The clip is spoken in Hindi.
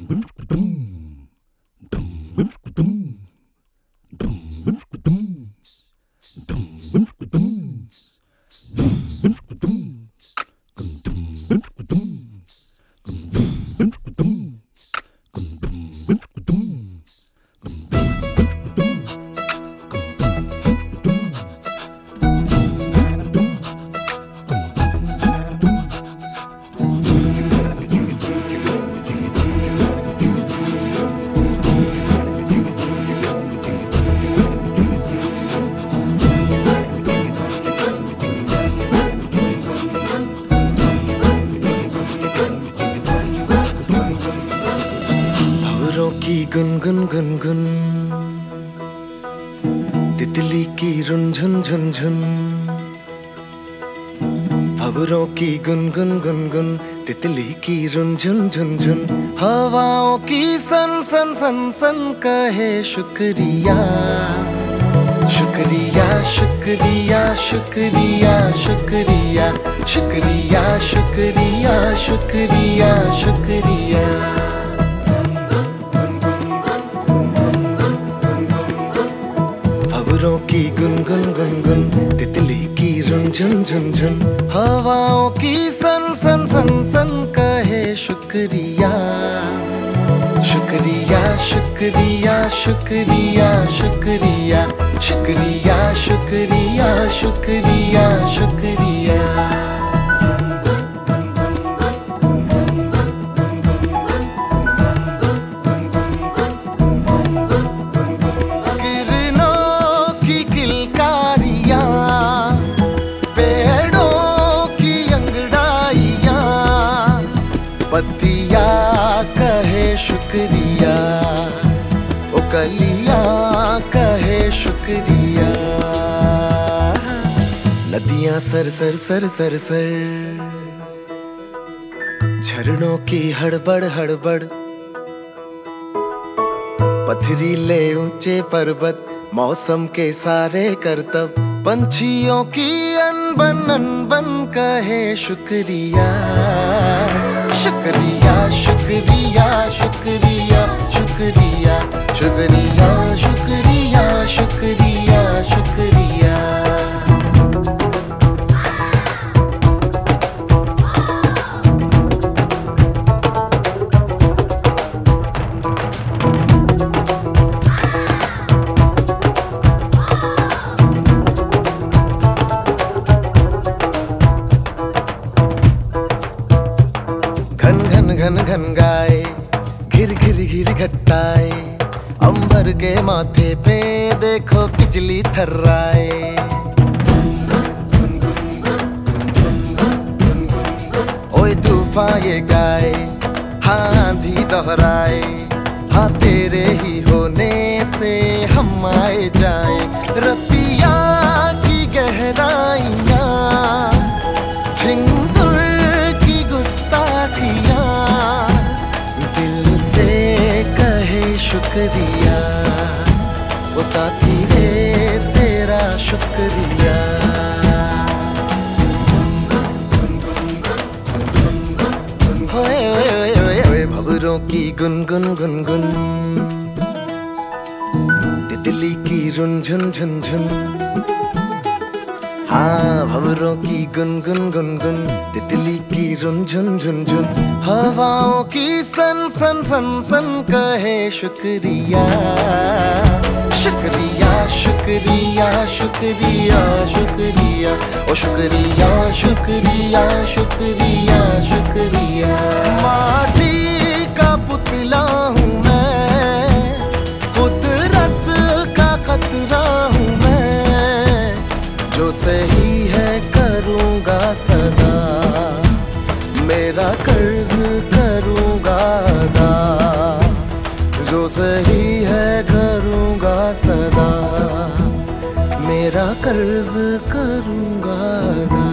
की गुनगुन गुनगुन, तितली की रुनझुन झुनझुन। भंवरों की गुनगुन गुनगुन, तितली की रुनझुन झुनझुन। हवाओं की सन सन सन सन कहे शुक्रिया शुक्रिया शुक्रिया शुक्रिया शुक्रिया शुक्रिया शुक्रिया शुक्रिया शुक्रिया। भंवरों की गुनगुन गुनगुन, तितली की रुनझुन झुनझुन। हवाओं की सन सन सन सन कहे शुक्रिया शुक्रिया शुक्रिया शुक्रिया शुक्रिया शुक्रिया शुक्रिया शुक्रिया शुक्रिया। पत्तिया कहे शुक्रिया, ओ कलियां कहे शुक्रिया। नदियां सर सर सर सर सर, झरनों की हड़बड़ हड़बड़। पथरीले ऊंचे पर्वत, मौसम के सारे करतब। पंछियों की अनबन कहे शुक्रिया शुक्रिया शुक्रिया शुक्रिया शुक्रिया शुक्रिया शुक्रिया शुक्रिया शुक्रिया। घन घन गाए, घिर घिर घिर घटाए। अंबर के माथे पे देखो बिजली थर्राए। ओए तूफान ये गाए, हाँ आंधी दोहराए। हाँ तेरे ही होने से हम आए जाए। रतिया की गहराइयाँ, झिंगुर की गुस्ताखियाँ। शुक्रिया वो साथी है तेरा शुक्रिया। होए होए होए होए भंवरों की गुनगुन गुनगुन, तितली की रुनझुन झुनझुन। हाँ भंवरों की गुनगुन गुनगुन, तितली की रुनझुन झुनझुन। हवाओं की सन सन सन सन कहे शुक्रिया शुक्रिया शुक्रिया शुक्रिया शुक्रिया ओ शुक्रिया शुक्रिया शुक्रिया शुक्रिया। माटी का पुतला हूँ मैं, कुदरत का खतरा हूँ मैं। जो सही है करूँगा सदा, मेरा कर्ज करूँगा अदा। जो सही है करूँगा सदा, मेरा कर्ज करूँगा अदा।